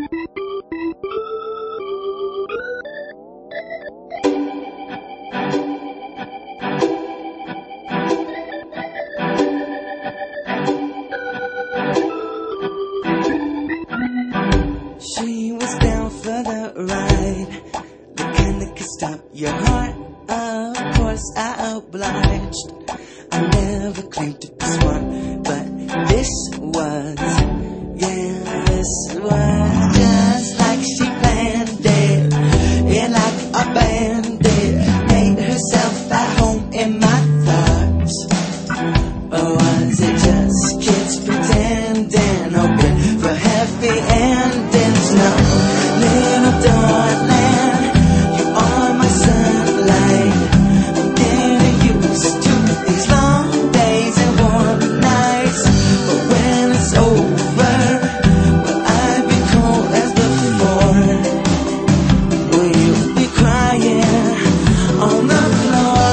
She was down for the ride, the kind that could stop your heart. Of course I obliged. I never claimed to be smart, but this was just like she planned it. It like a bandit, made herself at home in my thoughts. Or was it just kids pretending, hoping for happy endings? No, little darling, you are my sunlight. I'm getting used to these long days and warm nights, but when it's over, will I be cold as before? Will you be crying on the floor?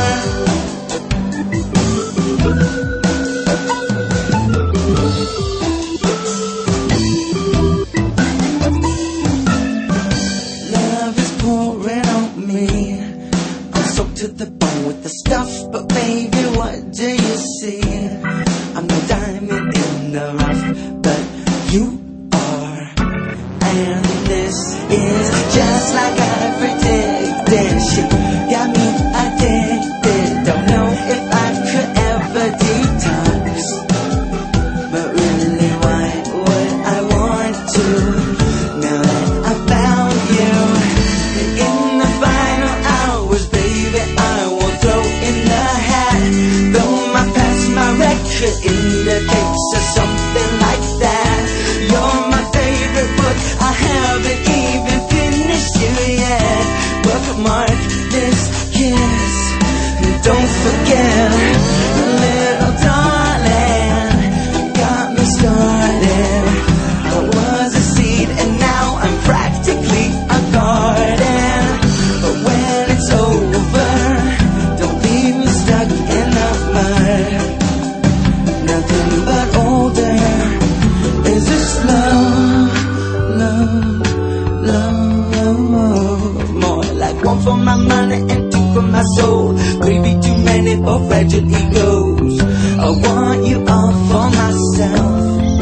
Love is pouring on me. I'm soaked to the bone with the stuff, but baby, what do you see? I'm no diamond in the rough, but you are. And this is just like I predicted. She got me addicted. Don't know if I could ever detox, but really, why would I want to? Now that I found you in the final hours, baby, I won't throw in the hat. Though my past, my record indicates or something like that. You're my favorite book, I haven't even finished you yet. Bookmark this kiss, and don't forget, little darling, you got me started. I was a seed and now I'm practically a garden. But when it's over, don't leave me stuck in the mud. Nothing but older. Is this love, love, love? More like one for my money and two for my soul. Maybe too many for fragile egos. I want you all for myself.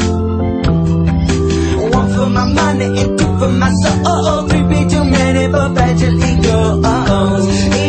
One for my money and two for my soul. Maybe too many for fragile egos.